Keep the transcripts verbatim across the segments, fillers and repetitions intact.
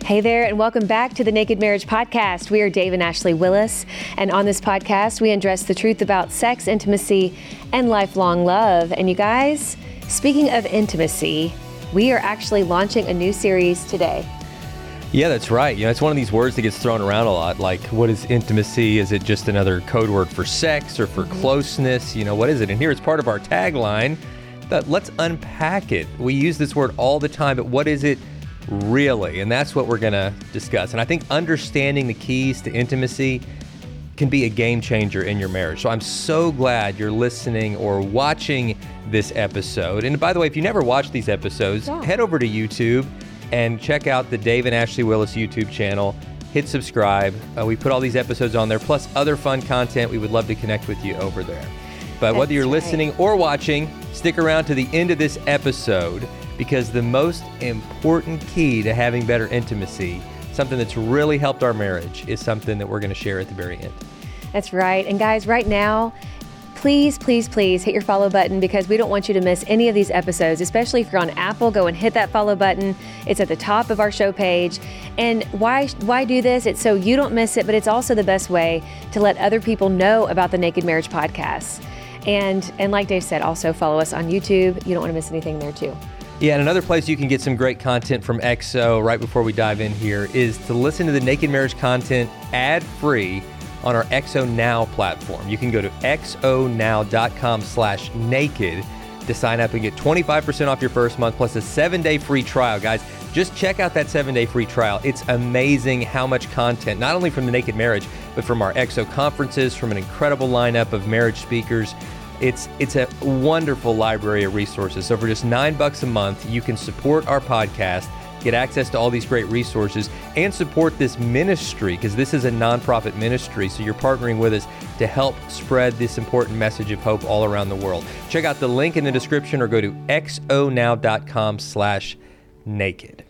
Hey there, and welcome back to the Naked Marriage Podcast. We are Dave and Ashley Willis, and on this podcast, we address the truth about sex, intimacy, and lifelong love. And you guys, speaking of intimacy, we are actually launching a new series today. Yeah, that's right. You know, it's one of these words that gets thrown around a lot. Like, what is intimacy? Is it just another code word for sex or for mm-hmm. closeness? You know, what is it? And here it's part of our tagline. But let's unpack it. We use this word all the time, but what is it really? And that's what we're going to discuss. And I think understanding the keys to intimacy can be a game changer in your marriage. So I'm so glad you're listening or watching this episode. And by the way, if you never watched these episodes, yeah. head over to YouTube and check out the Dave and Ashley Willis YouTube channel. Hit subscribe. Uh, we put all these episodes on there, plus other fun content. We would love to connect with you over there. But That's whether you're right. listening or watching, stick around to the end of this episode, because the most important key to having better intimacy, something that's really helped our marriage, is something that we're going to share at the very end. That's right. And guys, right now, please, please, please hit your follow button, because we don't want you to miss any of these episodes, especially if you're on Apple. Go and hit that follow button. It's at the top of our show page. And why why do this? It's so you don't miss it, but it's also the best way to let other people know about the Naked Marriage Podcast. And, and like Dave said, also follow us on YouTube. You don't want to miss anything there too. Yeah, and another place you can get some great content from X O right before we dive in here is to listen to the Naked Marriage content ad-free on our X O Now platform. You can go to xonow.com slash naked to sign up and get twenty-five percent off your first month plus a seven-day free trial. Guys, just check out that seven-day free trial. It's amazing how much content, not only from the Naked Marriage, but from our X O conferences, from an incredible lineup of marriage speakers. It's it's a wonderful library of resources. So for just nine bucks a month, you can support our podcast, get access to all these great resources, and support this ministry, because this is a nonprofit ministry. So you're partnering with us to help spread this important message of hope all around the world. Check out the link in the description or go to xonow.com slash naked.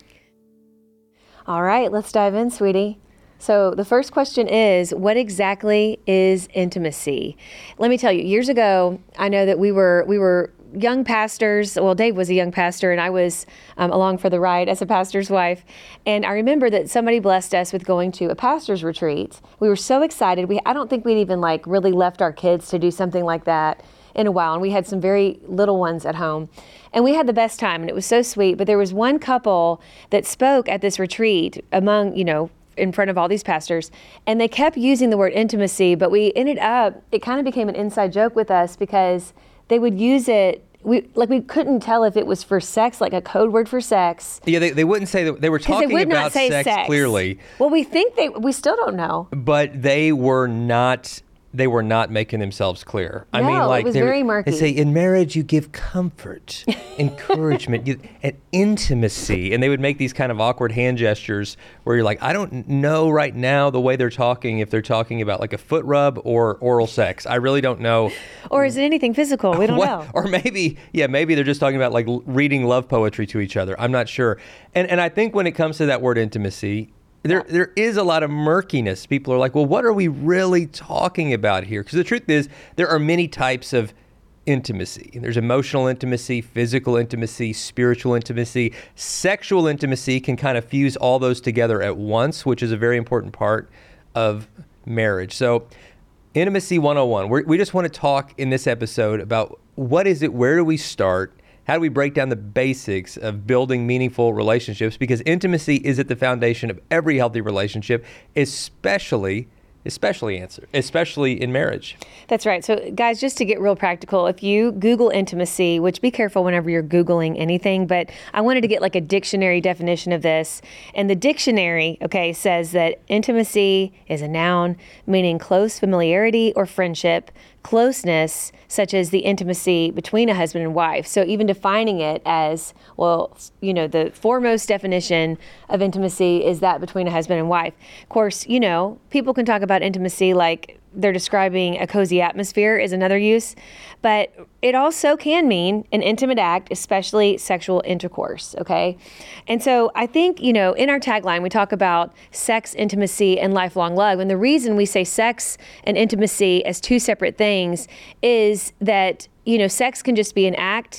All right, let's dive in, sweetie. So the first question is, what exactly is intimacy? Let me tell you, years ago, I know that we were we were young pastors. Well, Dave was a young pastor, and I was um, along for the ride as a pastor's wife. And I remember that somebody blessed us with going to a pastor's retreat. We were so excited. We I don't think we'd even like really left our kids to do something like that in a while. And we had some very little ones at home. And we had the best time, and it was so sweet. But there was one couple that spoke at this retreat among, you know, in front of all these pastors, and they kept using the word intimacy, but we ended up, it kind of became an inside joke with us, because they would use it, we like we couldn't tell if it was for sex, like a code word for sex. Yeah, they, they wouldn't say that. They were talking they about sex, sex clearly. Well, we think they, we still don't know. But they were not... They were not making themselves clear. I no, mean, like it was very murky. They say in marriage you give comfort, encouragement, you, and intimacy, and they would make these kind of awkward hand gestures where you're like, I don't know right now the way they're talking, if they're talking about like a foot rub or oral sex. I really don't know. Or is it anything physical? We don't what, know. Or maybe, yeah, maybe they're just talking about like reading love poetry to each other. I'm not sure. And and I think when it comes to that word intimacy, There, there is a lot of murkiness. People are like, well, what are we really talking about here? Because the truth is, there are many types of intimacy. There's emotional intimacy, physical intimacy, spiritual intimacy. Sexual intimacy can kind of fuse all those together at once, which is a very important part of marriage. So, Intimacy one oh one. We're, we just want to talk in this episode about what is it, where do we start? How do we break down the basics of building meaningful relationships? Because intimacy is at the foundation of every healthy relationship, especially especially answer, especially in marriage. That's right. So guys, just to get real practical, if you Google intimacy, which be careful whenever you're Googling anything, but I wanted to get like a dictionary definition of this. And the dictionary, okay, says that intimacy is a noun meaning close familiarity or friendship, closeness, such as the intimacy between a husband and wife. So even defining it as, well, you know, the foremost definition of intimacy is that between a husband and wife. Of course, you know, people can talk about intimacy like they're describing a cozy atmosphere is another use, but it also can mean an intimate act, especially sexual intercourse, okay? And so I think, you know, in our tagline, we talk about sex, intimacy, and lifelong love. And the reason we say sex and intimacy as two separate things is that, you know, sex can just be an act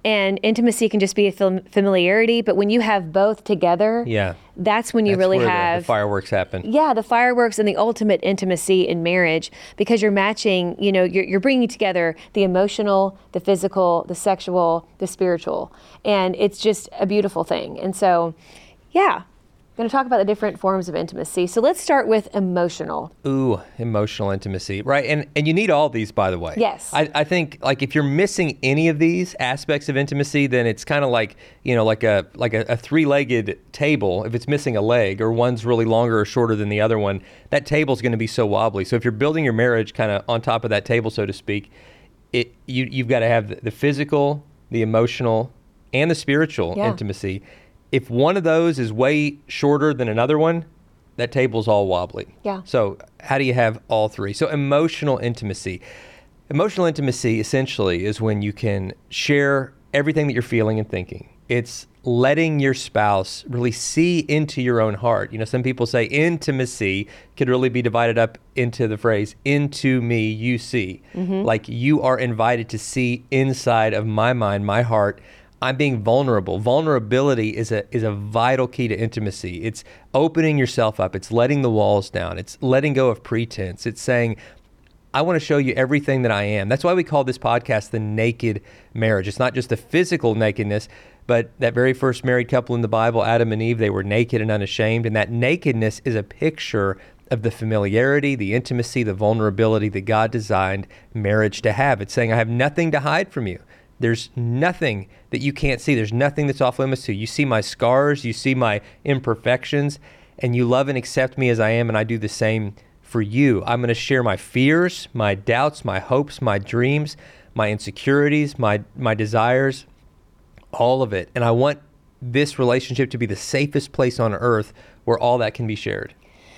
And intimacy can just be a fam- familiarity, but when you have both together, Yeah. that's when you That's really where the- have the fireworks happen. yeah, the fireworks and the ultimate intimacy in marriage, because you're matching, you know, you're, you're bringing together the emotional, the physical, the sexual, the spiritual. And it's just a beautiful thing. And so, yeah, I'm going to talk about the different forms of intimacy. So let's start with emotional. Ooh, emotional intimacy, right? And and you need all these, by the way. Yes. I, I think like if you're missing any of these aspects of intimacy, then it's kind of like you know like a like a, a three-legged table. If it's missing a leg or one's really longer or shorter than the other one, that table's going to be so wobbly. So if you're building your marriage kind of on top of that table, so to speak, it you you've got to have the, the physical, the emotional, and the spiritual Yeah. intimacy. If one of those is way shorter than another one, that table's all wobbly. Yeah. So how do you have all three? So emotional intimacy. Emotional intimacy essentially is when you can share everything that you're feeling and thinking. It's letting your spouse really see into your own heart. You know, some people say intimacy could really be divided up into the phrase, into me, you see. Like you are invited to see inside of my mind, my heart. I'm being vulnerable. Vulnerability is a is a vital key to intimacy. It's opening yourself up. It's letting the walls down. It's letting go of pretense. It's saying, I want to show you everything that I am. That's why we call this podcast The Naked Marriage. It's not just the physical nakedness, but that very first married couple in the Bible, Adam and Eve, they were naked and unashamed. And that nakedness is a picture of the familiarity, the intimacy, the vulnerability that God designed marriage to have. It's saying, I have nothing to hide from you. There's nothing that you can't see. There's nothing that's off limits to you. You see my scars, you see my imperfections, and you love and accept me as I am, and I do the same for you. I'm going to share my fears, my doubts, my hopes, my dreams, my insecurities, my my desires, all of it. And I want this relationship to be the safest place on earth where all that can be shared.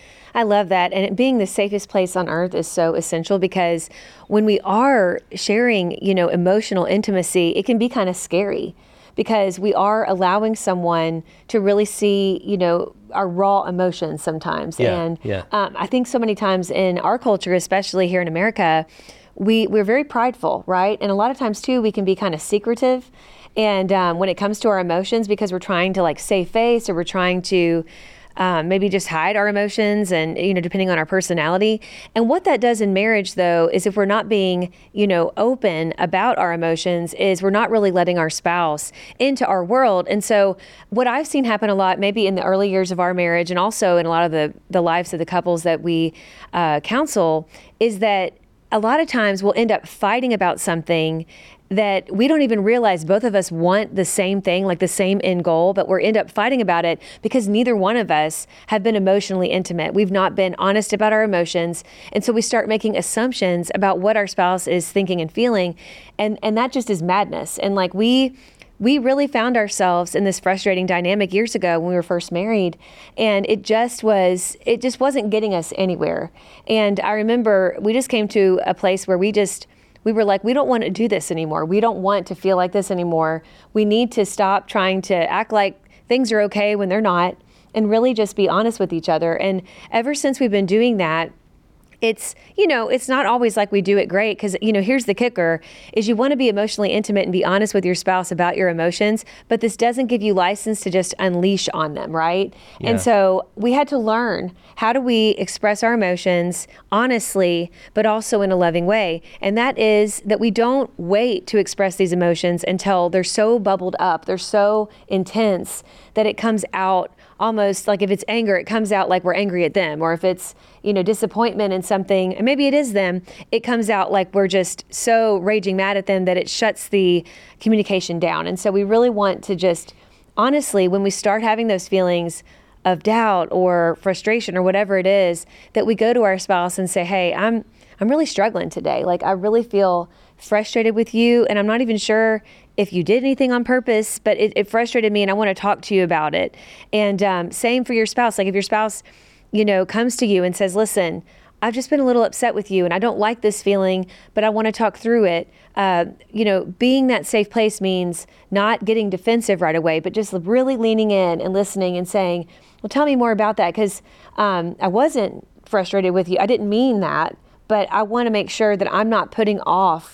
I love that. And it being the safest place on earth is so essential, because when we are sharing, you know, emotional intimacy, it can be kind of scary, because we are allowing someone to really see, you know, our raw emotions sometimes. Yeah, and yeah. Um, I think so many times in our culture, especially here in America, we, we're very prideful, right? And a lot of times too, we can be kind of secretive. And um, when it comes to our emotions, because we're trying to like save face, or we're trying to Um, maybe just hide our emotions, and, you know, depending on our personality. And what that does in marriage, though, is if we're not being, you know, open about our emotions, is we're not really letting our spouse into our world. And so what I've seen happen a lot, maybe in the early years of our marriage, and also in a lot of the, the lives of the couples that we uh, counsel, is that a lot of times we'll end up fighting about something that we don't even realize both of us want the same thing, like the same end goal, but we're end up fighting about it because neither one of us have been emotionally intimate. We've not been honest about our emotions. And so we start making assumptions about what our spouse is thinking and feeling. And, and that just is madness. And like we, we really found ourselves in this frustrating dynamic years ago when we were first married. And it just was, it just wasn't getting us anywhere. And I remember we just came to a place where we just, we were like, we don't want to do this anymore. We don't want to feel like this anymore. We need to stop trying to act like things are okay when they're not, and really just be honest with each other. And ever since we've been doing that, it's, you know, it's not always like we do it great, because, you know, here's the kicker, is you want to be emotionally intimate and be honest with your spouse about your emotions, but this doesn't give you license to just unleash on them, right? Yeah. And so we had to learn, how do we express our emotions honestly, but also in a loving way? And that is that we don't wait to express these emotions until they're so bubbled up, they're so intense that it comes out almost like, if it's anger, it comes out like we're angry at them, or if it's, you know, disappointment in something, and maybe it is them, it comes out like we're just so raging mad at them that it shuts the communication down. And so we really want to just, honestly, when we start having those feelings of doubt or frustration or whatever it is, that we go to our spouse and say, hey, I'm, I'm really struggling today. Like, I really feel frustrated with you, and I'm not even sure if you did anything on purpose, but it, it frustrated me, and I want to talk to you about it. And um, same for your spouse. Like, if your spouse, you know, comes to you and says, listen, I've just been a little upset with you, and I don't like this feeling, but I want to talk through it. Uh, you know, being that safe place means not getting defensive right away, but just really leaning in and listening and saying, well, tell me more about that, because um, I wasn't frustrated with you. I didn't mean that, but I want to make sure that I'm not putting off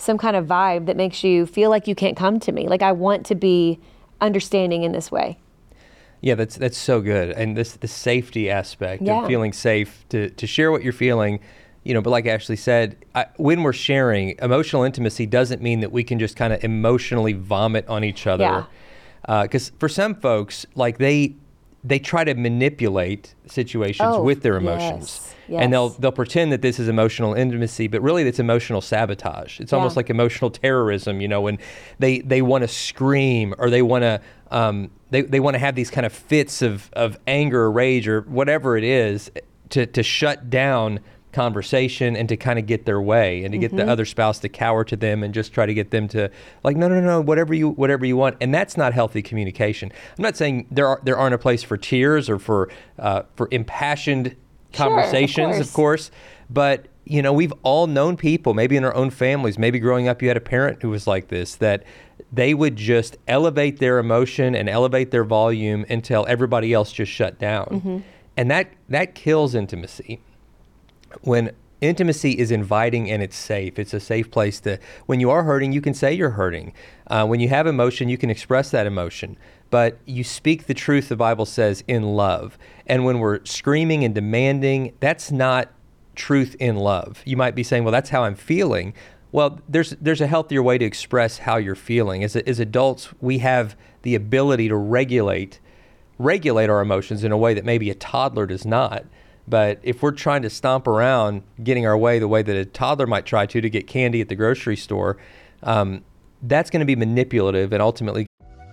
some kind of vibe that makes you feel like you can't come to me. Like I want to be understanding in this way. Yeah, that's that's so good. And this the safety aspect Yeah. of feeling safe to, to share what you're feeling, you know, but like Ashley said, I, when we're sharing, emotional intimacy doesn't mean that we can just kind of emotionally vomit on each other. Because uh, for some folks, like they they try to manipulate situations Oh, with their emotions. yes, And they'll yes. they'll pretend that this is emotional intimacy, but really it's emotional sabotage. It's almost Yeah. like emotional terrorism, you know, when they, they want to scream or they want to um, they, they want to have these kind of fits of, of anger or rage or whatever it is to, to shut down conversation and to kind of get their way and to get Mm-hmm. the other spouse to cower to them and just try to get them to like, no, no, no, whatever you whatever you want. And that's not healthy communication. I'm not saying there are there aren't a place for tears or for uh, for impassioned Sure, of conversations, course. of course, but you know, we've all known people, maybe in our own families, maybe growing up you had a parent who was like this, that they would just elevate their emotion and elevate their volume until everybody else just shut down. Mm-hmm. And that that kills intimacy. When intimacy is inviting and it's safe, it's a safe place to, when you are hurting, you can say you're hurting. Uh, when you have emotion, you can express that emotion. But you speak the truth, the Bible says, in love. And when we're screaming and demanding, that's not truth in love. You might be saying, well, that's how I'm feeling. Well, there's there's a healthier way to express how you're feeling. As, as adults, we have the ability to regulate regulate our emotions in a way that maybe a toddler does not. But if we're trying to stomp around getting our way the way that a toddler might try to to get candy at the grocery store, um, that's going to be manipulative and ultimately.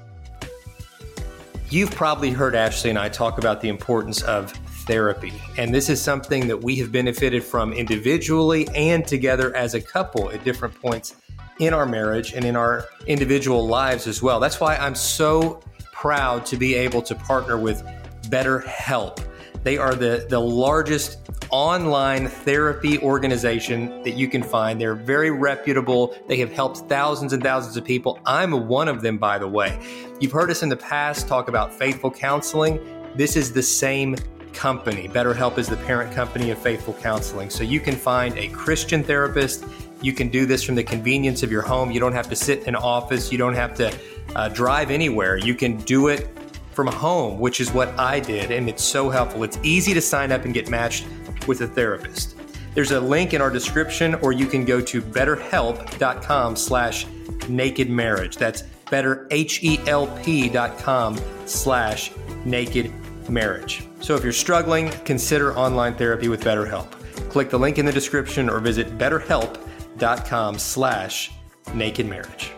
You've probably heard Ashley and I talk about the importance of therapy. And this is something that we have benefited from individually and together as a couple at different points in our marriage and in our individual lives as well. That's why I'm so proud to be able to partner with BetterHelp. They are the, the largest online therapy organization that you can find. They're very reputable. They have helped thousands and thousands of people. I'm one of them, by the way. You've heard us in the past talk about Faithful Counseling. This is the same company. BetterHelp is the parent company of Faithful Counseling. So you can find a Christian therapist. You can do this from the convenience of your home. You don't have to sit in an office. You don't have to uh, drive anywhere. You can do it from home, which is what I did, and it's so helpful. It's easy to sign up and get matched with a therapist. There's a link in our description, or you can go to betterhelp.com slash naked marriage. That's better, H-E-L-P dot com slash naked marriage. So if you're struggling, consider online therapy with BetterHelp. Click the link in the description or visit betterhelp.com slash naked marriage.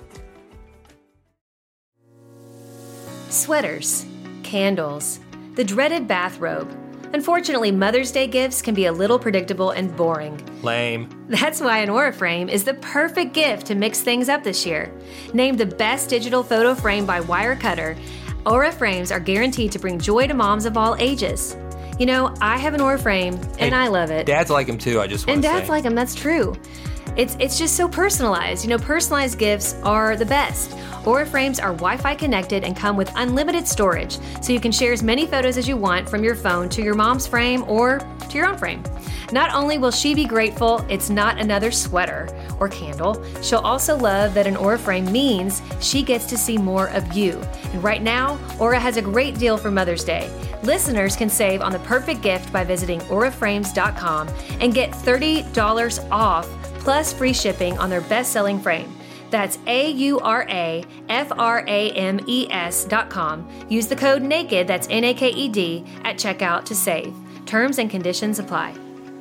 Sweaters, candles, the dreaded bathrobe. Unfortunately, Mother's Day gifts can be a little predictable and boring. Lame. That's why an Aura frame is the perfect gift to mix things up this year. Named the best digital photo frame by Wirecutter, Aura frames are guaranteed to bring joy to moms of all ages. You know, I have an Aura frame, and Hey, I love it. Dads like them too, I just want And to say. dads like them, that's true. It's it's just so personalized. You know, personalized gifts are the best. Aura frames are Wi-Fi connected and come with unlimited storage, so you can share as many photos as you want from your phone to your mom's frame or to your own frame. Not only will she be grateful it's not another sweater or candle, she'll also love that an Aura frame means she gets to see more of you. And right now, Aura has a great deal for Mother's Day. Listeners can save on the perfect gift by visiting aura frames dot com and get thirty dollars off plus free shipping on their best-selling frame. That's A U R A F R A M E S dot com. Use the code NAKED, that's N A K E D, at checkout to save. Terms and conditions apply.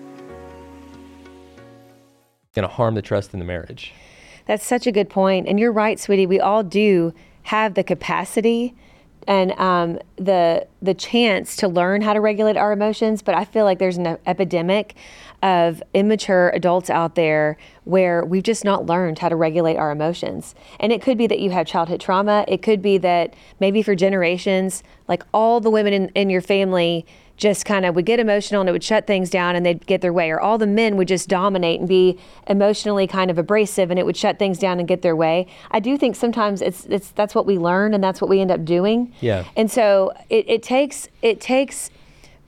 Going to harm the trust in the marriage. That's such a good point. And you're right, sweetie. We all do have the capacity and um, the the chance to learn how to regulate our emotions. But I feel like there's an epidemic of immature adults out there where we've just not learned how to regulate our emotions. And it could be that you have childhood trauma. It could be that maybe for generations, like all the women in, in your family just kind of would get emotional and it would shut things down and they'd get their way. Or all the men would just dominate and be emotionally kind of abrasive and it would shut things down and get their way. I do think sometimes it's it's that's what we learn and that's what we end up doing. Yeah. And so it, it takes it takes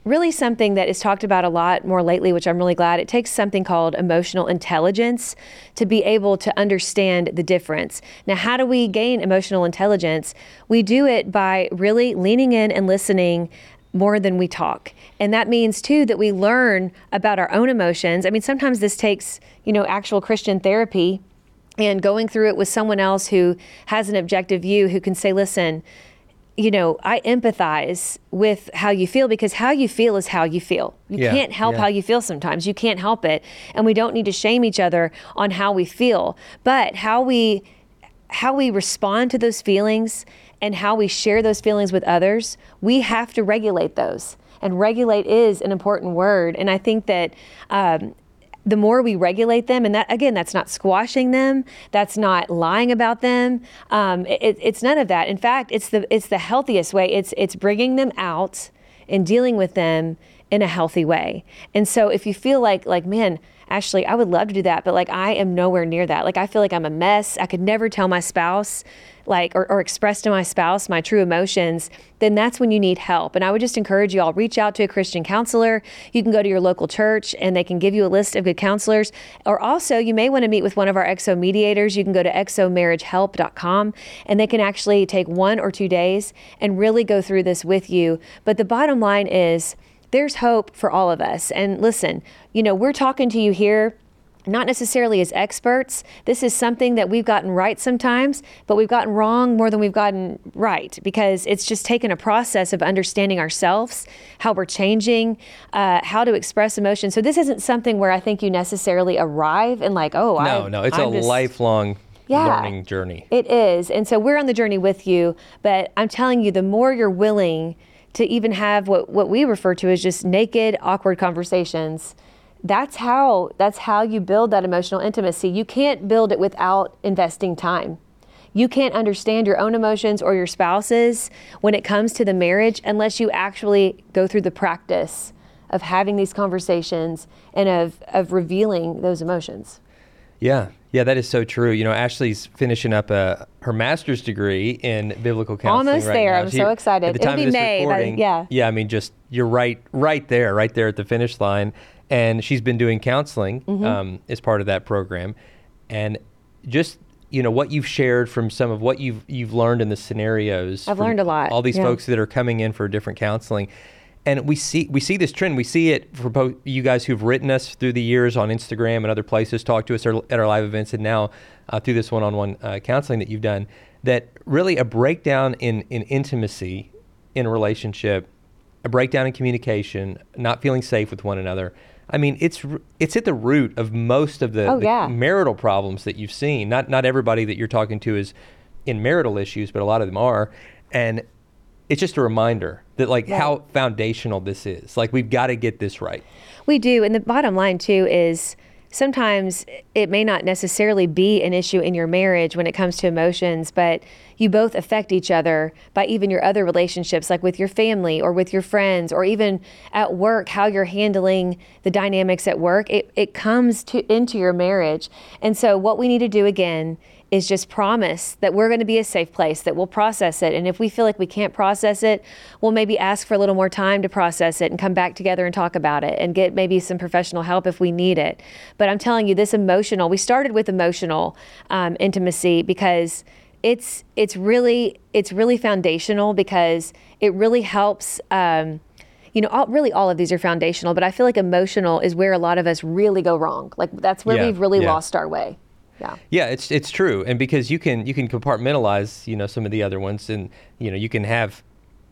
really something that is talked about a lot more lately, which I'm really glad. It takes something called emotional intelligence to be able to understand the difference. Now, how do we gain emotional intelligence? We do it by really leaning in and listening more than we talk. And that means too that we learn about our own emotions. I mean, sometimes this takes, you know, actual Christian therapy and going through it with someone else who has an objective view, who can say, listen, you know, I empathize with how you feel, because how you feel is how you feel. You Yeah, can't help yeah. how you feel sometimes. You can't help it. And we don't need to shame each other on how we feel. But how we how we respond to those feelings and how we share those feelings with others, we have to regulate those. And regulate is an important word. And I think that um, the more we regulate them, and that, again, that's not squashing them, that's not lying about them, um, it, it's none of that. In fact, it's the it's the healthiest way. It's it's bringing them out and dealing with them in a healthy way. And so if you feel like, like, man, Ashley, I would love to do that, but like I am nowhere near that. Like I feel like I'm a mess. I could never tell my spouse, like, or, or express to my spouse my true emotions, then that's when you need help. And I would just encourage you all, reach out to a Christian counselor. You can go to your local church and they can give you a list of good counselors. Or also you may want to meet with one of our X O mediators. You can go to x o marriage help dot com and they can actually take one or two days and really go through this with you. But the bottom line is, there's hope for all of us. And listen, you know, we're talking to you here, not necessarily as experts. This is something that we've gotten right sometimes, but we've gotten wrong more than we've gotten right, because it's just taken a process of understanding ourselves, how we're changing, uh, how to express emotion. So this isn't something where I think you necessarily arrive and like, oh, No, I, no, it's I'm a just, lifelong Yeah. learning journey. It is. And so we're on the journey with you, but I'm telling you, the more you're willing to even have what, what we refer to as just naked, awkward conversations, that's how that's how you build that emotional intimacy. You can't build it without investing time. You can't understand your own emotions or your spouse's when it comes to the marriage unless you actually go through the practice of having these conversations and of, of revealing those emotions. Yeah, yeah, that is so true. You know, Ashley's finishing up a, her master's degree in biblical counseling. Almost right there. now. I'm She- so excited. At the It'll time be of this May, but- recording, yeah. yeah. I mean, just you're right, right there, right there at the finish line. And she's been doing counseling Mm-hmm. um, as part of that program, and just you know what you've shared from some of what you've you've learned in the scenarios. I've from learned a lot, All these yeah. folks that are coming in for different counseling. And we see we see this trend. We see it for both you guys who've written us through the years on Instagram and other places, talked to us at our live events, and now uh, through this one-on-one uh, counseling that you've done. That really a breakdown in in intimacy in a relationship, a breakdown in communication, not feeling safe with one another. I mean, it's it's at the root of most of the, Oh, the yeah. marital problems that you've seen. Not not everybody that you're talking to is in marital issues, but a lot of them are. And it's just a reminder that like Right. how foundational this is. Like we've got to get this right. We do. And the bottom line, too, is sometimes it may not necessarily be an issue in your marriage when it comes to emotions, but you both affect each other by even your other relationships, like with your family or with your friends, or even at work, how you're handling the dynamics at work. It, it comes to into your marriage. And so what we need to do again is just promise that we're going to be a safe place, that we'll process it. And if we feel like we can't process it, we'll maybe ask for a little more time to process it and come back together and talk about it and get maybe some professional help if we need it. But I'm telling you, this emotional, we started with emotional um, intimacy because it's it's really it's really foundational, because it really helps. Um, you know, all, really all of these are foundational, but I feel like emotional is where a lot of us really go wrong. Like that's where Yeah, we've really yeah. lost our way. Yeah. Yeah, it's it's true, and because you can you can compartmentalize, you know, some of the other ones, and you know you can have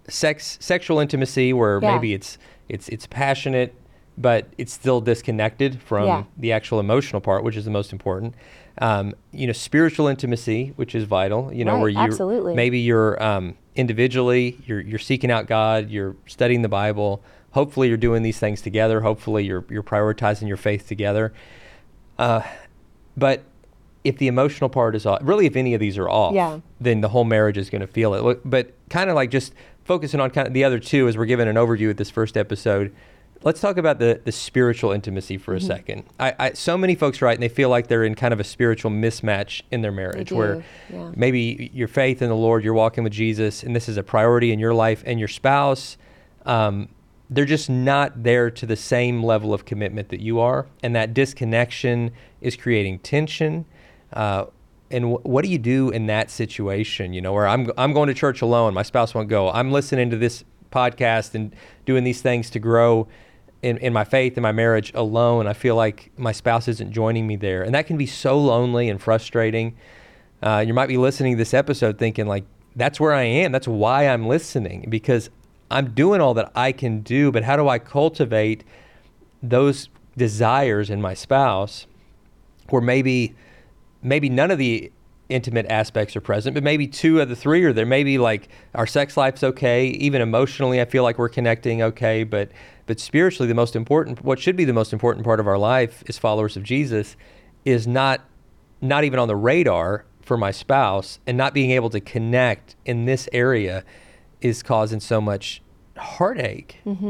sex sexual intimacy where Yeah. maybe it's it's it's passionate, but it's still disconnected from Yeah. the actual emotional part, which is the most important. Um, you know, spiritual intimacy, which is vital. You know, Right, where you absolutely. maybe you're um, individually, you're you're seeking out God, you're studying the Bible. Hopefully, you're doing these things together. Hopefully, you're you're prioritizing your faith together. Uh, but if the emotional part is off, really, if any of these are off, Yeah. then the whole marriage is going to feel it. Look, but kind of like just focusing on kind of the other two as we're given an overview at this first episode. Let's talk about the, the spiritual intimacy for a Mm-hmm. second. I, I so many folks write and they feel like they're in kind of a spiritual mismatch in their marriage, do, where yeah. maybe your faith in the Lord, you're walking with Jesus, and this is a priority in your life, and your spouse um, they're just not there to the same level of commitment that you are. And that disconnection is creating tension. Uh, and w- what do you do in that situation? You know, where I'm, I'm going to church alone, my spouse won't go. I'm listening to this podcast and doing these things to grow in, in my faith and my marriage alone. I feel like my spouse isn't joining me there. And that can be so lonely and frustrating. Uh, you might be listening to this episode thinking like, that's where I am. That's why I'm listening, because I'm doing all that I can do, but how do I cultivate those desires in my spouse where maybe maybe none of the intimate aspects are present, but maybe two of the three are there. Maybe like our sex life's okay, even emotionally I feel like we're connecting okay, but but spiritually the most important, what should be the most important part of our life as followers of Jesus is not not even on the radar for my spouse, and not being able to connect in this area is causing so much heartache. Mm-hmm.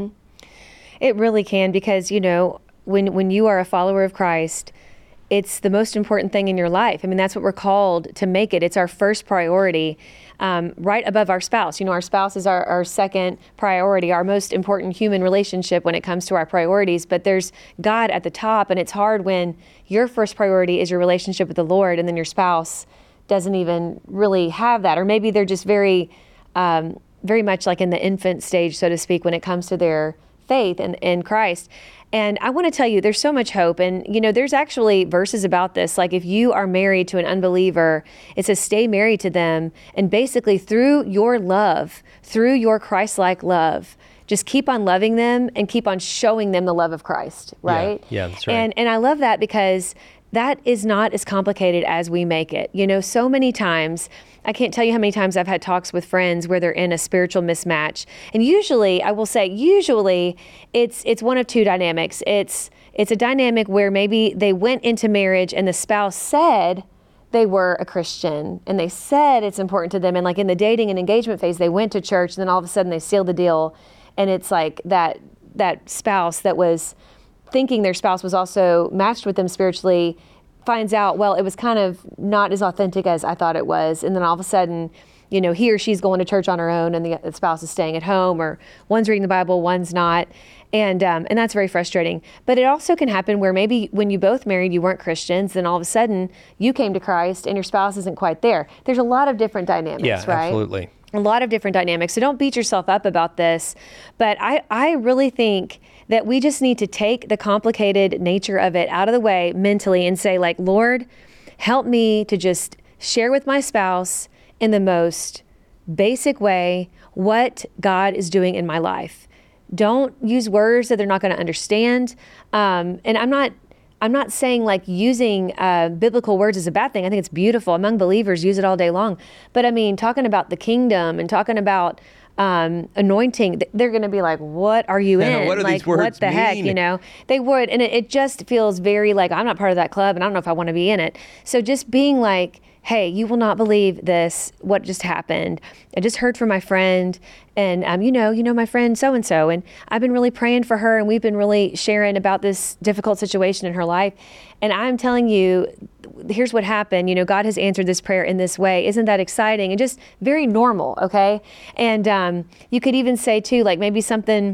It really can, because, you know, when when you are a follower of Christ, it's the most important thing in your life. I mean, that's what we're called to make it. It's our first priority, um, right above our spouse. You know, our spouse is our, our second priority, our most important human relationship when it comes to our priorities. But there's God at the top, and it's hard when your first priority is your relationship with the Lord, and then your spouse doesn't even really have that. Or maybe they're just very... Um, very much like in the infant stage, so to speak, when it comes to their faith in, in Christ. And I want to tell you, there's so much hope. And, you know, there's actually verses about this. Like if you are married to an unbeliever, it says stay married to them. And basically through your love, through your Christ-like love, just keep on loving them and keep on showing them the love of Christ, right? Yeah, yeah, that's right. And, and I love that, because that is not as complicated as we make it. You know, so many times, I can't tell you how many times I've had talks with friends where they're in a spiritual mismatch. And usually, I will say, usually it's it's one of two dynamics. It's it's a dynamic where maybe they went into marriage and the spouse said they were a Christian and they said it's important to them. And like in the dating and engagement phase, they went to church, and then all of a sudden they sealed the deal. And it's like that that spouse that was thinking their spouse was also matched with them spiritually finds out, well, it was kind of not as authentic as I thought it was. And then all of a sudden, you know, he or she's going to church on her own, and the, the spouse is staying at home, or one's reading the Bible, one's not. And um, and that's very frustrating. But it also can happen where maybe when you both married, you weren't Christians, then all of a sudden you came to Christ and your spouse isn't quite there. There's a lot of different dynamics, yeah, right? Absolutely. A lot of different dynamics. So don't beat yourself up about this. But I, I really think that we just need to take the complicated nature of it out of the way mentally and say, like, Lord, help me to just share with my spouse in the most basic way what God is doing in my life. Don't use words that they're not going to understand. Um, and I'm not I'm not saying like using uh, biblical words is a bad thing. I think it's beautiful. Among believers, use it all day long. But I mean, talking about the kingdom and talking about um, anointing, they're going to be like, what are you in? What do like, these words what the mean? heck, you know? They would. And it, it just feels very like, I'm not part of that club and I don't know if I want to be in it. So just being like, hey, you will not believe this, what just happened. I just heard from my friend, and um, you know, you know my friend so-and-so, and I've been really praying for her, and we've been really sharing about this difficult situation in her life. And I'm telling you, here's what happened. You know, God has answered this prayer in this way. Isn't that exciting? And just very normal, okay? And um, you could even say too, like maybe something,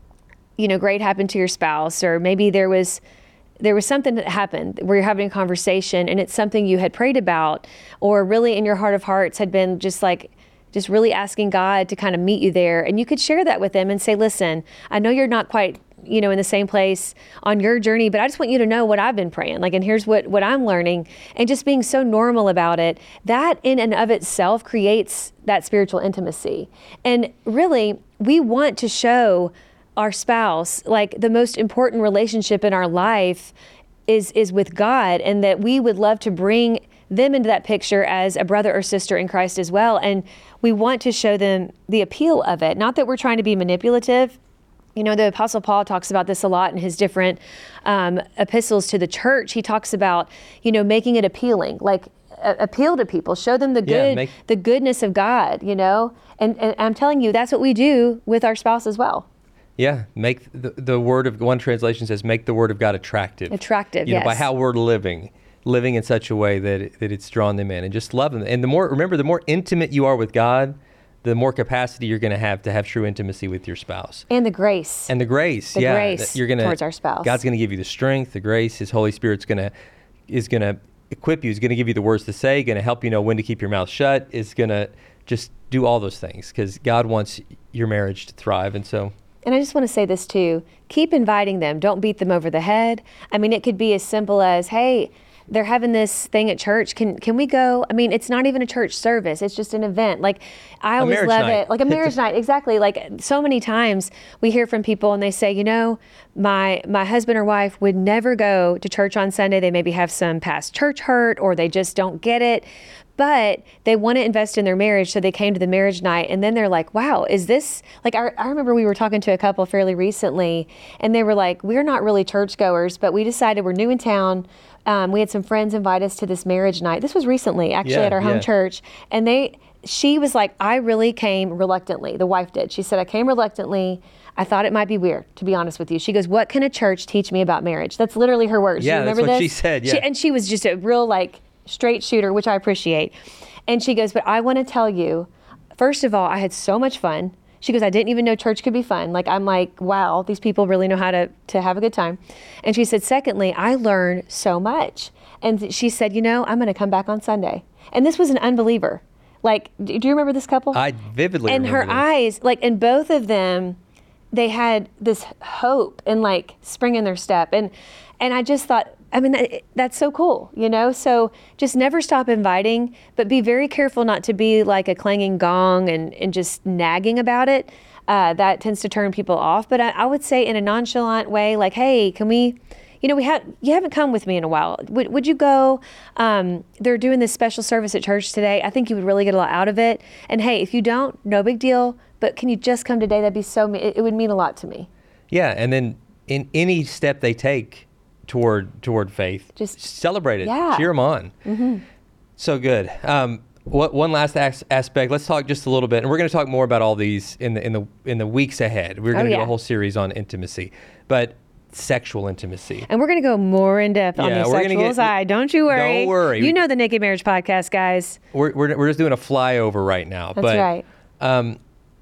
you know, great happened to your spouse, or maybe there was there was something that happened where you're having a conversation and it's something you had prayed about, or really in your heart of hearts had been just like, just really asking God to kind of meet you there. And you could share that with them and say, listen, I know you're not quite, you know, in the same place on your journey, but I just want you to know what I've been praying. Like, and here's what, what I'm learning, and just being so normal about it. That in and of itself creates that spiritual intimacy. And really, we want to show our spouse, like the most important relationship in our life is is with God, and that we would love to bring them into that picture as a brother or sister in Christ as well. And we want to show them the appeal of it. Not that we're trying to be manipulative. You know, the Apostle Paul talks about this a lot in his different um, epistles to the church. He talks about, you know, making it appealing, like uh, appeal to people, show them the good, yeah, make- the goodness of God, you know. And, and I'm telling you, that's what we do with our spouse as well. Yeah, make the, the word of, one translation says, make the word of God attractive. Attractive, you know, yes. by how we're living, living in such a way that it, that it's drawn them in, and just love them. And the more, remember, the more intimate you are with God, the more capacity you're going to have to have true intimacy with your spouse. And the grace. And the grace, the yeah. grace that you're gonna, towards our spouse. God's going to give you the strength, the grace. His Holy Spirit's going to is going to equip you. He's going to give you the words to say, going to help you know when to keep your mouth shut. Is going to just do all those things because God wants your marriage to thrive. And so... And I just want to say this too. Keep inviting them. Don't beat them over the head. I mean, it could be as simple as, hey, they're having this thing at church. Can can we go? I mean, it's not even a church service. It's just an event. Like, I always love night. it. Like a marriage night. Exactly. Like so many times we hear from people and they say, you know, my my husband or wife would never go to church on Sunday. They maybe have some past church hurt or they just don't get it. But they want to invest in their marriage, so they came to the marriage night, and then they're like, wow, is this, like, I, I remember we were talking to a couple fairly recently, and they were like, we're not really churchgoers, but we decided we're new in town. Um, we had some friends invite us to this marriage night. This was recently, actually, Yeah, at our home yeah. church, and they, she was like, I really came reluctantly. The wife did. She said, I came reluctantly. I thought it might be weird, to be honest with you. She goes, what can a church teach me about marriage? That's literally her words. Yeah, you remember that's what this? she said, yeah. She, and she was just a real, like, straight shooter, which I appreciate. And she goes, but I want to tell you, first of all, I had so much fun. She goes, I didn't even know church could be fun. Like, I'm like, wow, these people really know how to, to have a good time. And she said, secondly, I learned so much. And she said, you know, I'm going to come back on Sunday. And this was an unbeliever. Like, do you remember this couple? I vividly And her remember them. eyes, like, in both of them, they had this hope and like spring in their step. And, and I just thought, I mean, that, that's so cool, you know? So just never stop inviting, but be very careful not to be like a clanging gong and, and just nagging about it. Uh, that tends to turn people off. But I, I would say in a nonchalant way, like, hey, can we, you know, we have, you haven't come with me in a while. Would, would you go? Um, they're doing this special service at church today. I think you would really get a lot out of it. And hey, if you don't, no big deal. But can you just come today? That'd be so, it, it would mean a lot to me. Yeah, and then in any step they take toward toward faith, Just- celebrate it, yeah. cheer them on. Mm-hmm. So good. Um, what one last as- aspect? Let's talk just a little bit, and we're going to talk more about all these in the in the in the weeks ahead. We're going to Oh, do yeah. a whole series on intimacy, but sexual intimacy. And we're going to go more in depth on Yeah, the we're gonna sexual get- side. Don't you worry. Don't worry. You know the Naked Marriage Podcast, guys. We're we're, we're just doing a flyover right now. That's but, right. Um,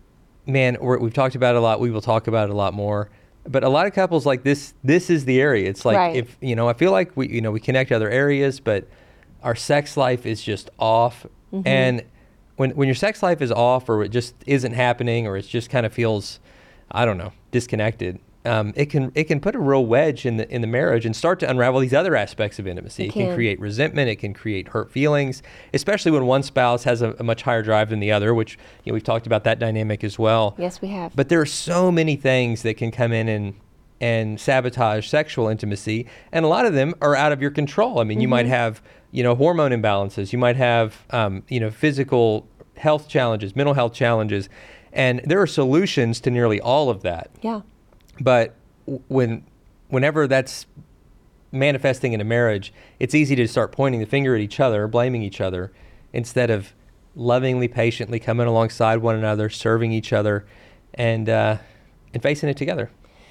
man, we're, we've talked about it a lot. We will talk about it a lot more. But a lot of couples like this, this is the area. It's like, Right. if, you know, I feel like we, you know, we connect other areas, but our sex life is just off. Mm-hmm. And when, when your sex life is off or it just isn't happening or it just kind of feels, I don't know, disconnected, um, it can, it can put a real wedge in the, in the marriage and start to unravel these other aspects of intimacy. It It can can. create resentment. It can create hurt feelings, especially when one spouse has a, a much higher drive than the other, which, you know, we've talked about that dynamic as well. Yes, we have. But there are so many things that can come in and and sabotage sexual intimacy, and a lot of them are out of your control. I mean, you might have, you know, hormone imbalances. You might have, um, you know, physical health challenges, mental health challenges, and there are solutions to nearly all of that. Yeah. But w- when, whenever that's manifesting in a marriage, it's easy to start pointing the finger at each other, blaming each other, instead of lovingly, patiently coming alongside one another, serving each other, and uh, and facing it together.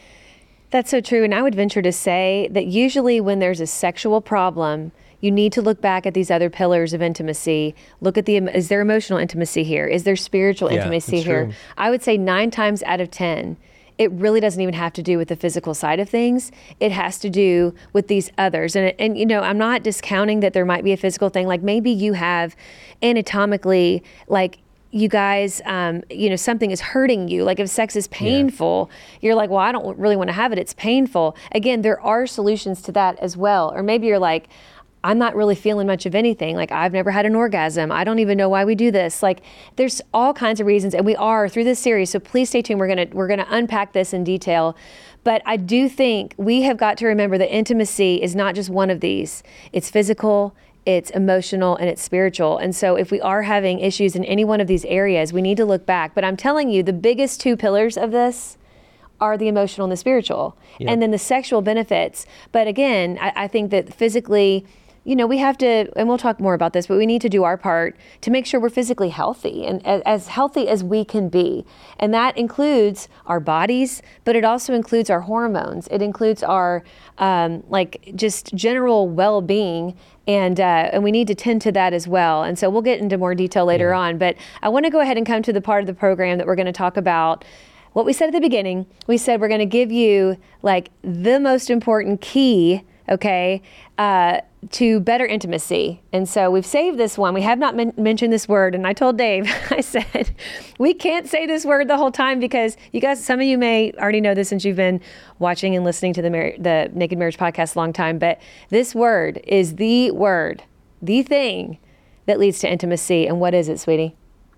That's so true. And I would venture to say that usually when there's a sexual problem, you need to look back at these other pillars of intimacy. Look at the, is there emotional intimacy here? Is there spiritual Yeah, intimacy that's here? true. I would say nine times out of ten, it really doesn't even have to do with the physical side of things. It has to do with these others. And, and you know, I'm not discounting that there might be a physical thing. Like maybe you have anatomically, like, you guys, um, you know, something is hurting you. Like if sex is painful, you're like, well, I don't really want to have it. It's painful. Again, there are solutions to that as well. Or maybe you're like, I'm not really feeling much of anything. Like I've never had an orgasm. I don't even know why we do this. Like there's all kinds of reasons, and we are through this series. So please stay tuned. We're gonna we're gonna unpack this in detail. But I do think we have got to remember that intimacy is not just one of these. It's physical, it's emotional, and it's spiritual. And so if we are having issues in any one of these areas, we need to look back. But I'm telling you, the biggest two pillars of this are the emotional and the spiritual, Yep. and then the sexual benefits. But again, I, I think that physically you know, we have to, and we'll talk more about this, but we need to do our part to make sure we're physically healthy and as, as healthy as we can be. And that includes our bodies, but it also includes our hormones. It includes our, um, like, just general well-being. And uh, and we need to tend to that as well. And so we'll get into more detail later yeah. on. But I want to go ahead and come to the part of the program that we're going to talk about what we said at the beginning. We said we're going to give you, like, the most important key, okay, uh, to better intimacy. And so we've saved this one. We have not men- mentioned this word. And I told Dave, I said, we can't say this word the whole time because you guys, some of you may already know this since you've been watching and listening to the, Mar- the Naked Marriage podcast a long time. But this word is the word, the thing that leads to intimacy. And what is it, sweetie?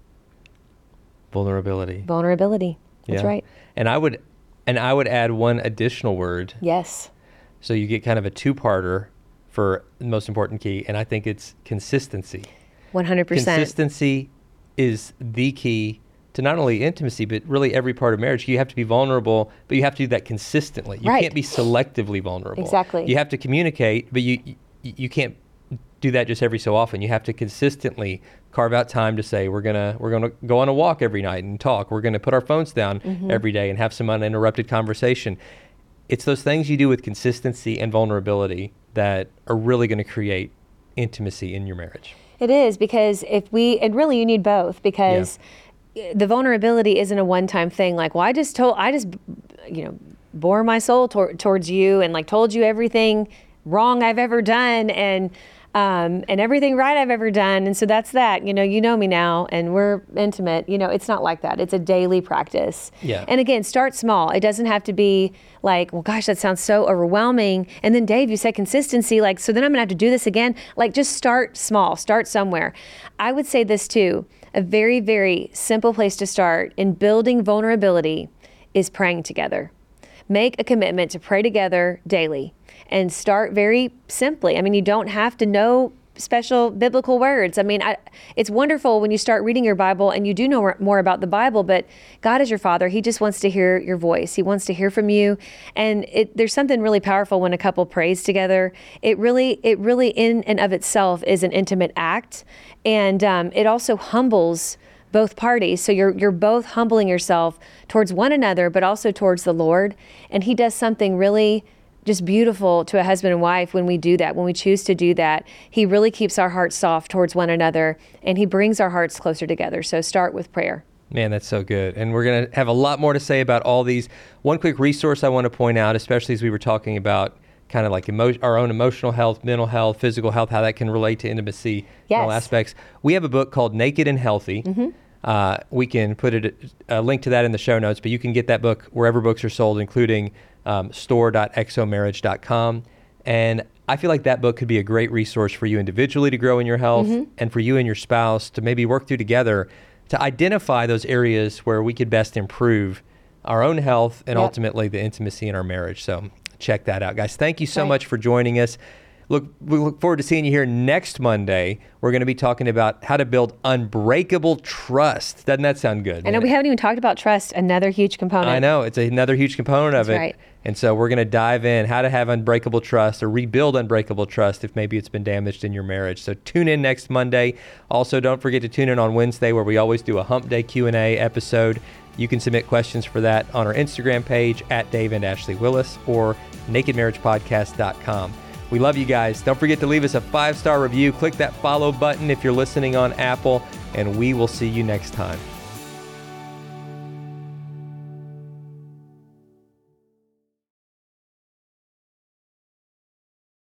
Vulnerability. Vulnerability. That's yeah. right. And I would, and I would add one additional word. Yes. So you get kind of a two-parter for the most important key, and I think it's consistency. one hundred percent. Consistency is the key to not only intimacy, but really every part of marriage. You have to be vulnerable, but you have to do that consistently. You right. can't be selectively vulnerable. Exactly. You have to communicate, but you, you you can't do that just every so often. You have to consistently carve out time to say, we're gonna we're gonna go on a walk every night and talk. We're gonna put our phones down mm-hmm. every day and have some uninterrupted conversation. It's those things you do with consistency and vulnerability that are really going to create intimacy in your marriage. It is, because if we, and really you need both, because yeah. the vulnerability isn't a one-time thing. Like, well, I just told, I just, you know, bore my soul tor- towards you and like told you everything wrong I've ever done and um, and everything right I've ever done. And so that's that, you know, you know me now and we're intimate. You know, it's not like that. It's a daily practice. Yeah. And again, start small. It doesn't have to be like, well, gosh, that sounds so overwhelming. And then Dave, you said consistency, like, so then I'm gonna have to do this again. Like, just start small, start somewhere. I would say this too, a very, very simple place to start in building vulnerability is praying together. Make a commitment to pray together daily and start very simply. I mean, you don't have to know special biblical words. I mean, I, it's wonderful when you start reading your Bible and you do know more about the Bible, but God is your Father. He just wants to hear your voice. He wants to hear from you. And it, there's something really powerful when a couple prays together. It really, it really in and of itself is an intimate act. And um, it also humbles both parties. So you're you're both humbling yourself towards one another, but also towards the Lord. And He does something really just beautiful to a husband and wife when we do that, when we choose to do that. He really keeps our hearts soft towards one another, and He brings our hearts closer together. So start with prayer. Man, that's so good. And we're going to have a lot more to say about all these. One quick resource I want to point out, especially as we were talking about kind of like emo- our own emotional health, mental health, physical health, how that can relate to intimacy yes. in all aspects. We have a book called Naked and Healthy. Mm-hmm. Uh, we can put it, a link to that in the show notes, but you can get that book wherever books are sold, including um, store dot exomarriage dot com. And I feel like that book could be a great resource for you individually to grow in your health mm-hmm. and for you and your spouse to maybe work through together to identify those areas where we could best improve our own health and yep. ultimately the intimacy in our marriage. So check that out, guys. Thank you so right. much for joining us. Look, we look forward to seeing you here next Monday. We're going to be talking about how to build unbreakable trust. Doesn't that sound good? I know we haven't even talked about trust, another huge component. I know. It's another huge component That's of it. Right. And so we're going to dive in how to have unbreakable trust or rebuild unbreakable trust if maybe it's been damaged in your marriage. So tune in next Monday. Also, don't forget to tune in on Wednesday where we always do a Hump Day Q and A episode. You can submit questions for that on our Instagram page at Dave and Ashley Willis or naked marriage podcast dot com. We love you guys. Don't forget to leave us a five-star review. Click that follow button if you're listening on Apple, and we will see you next time.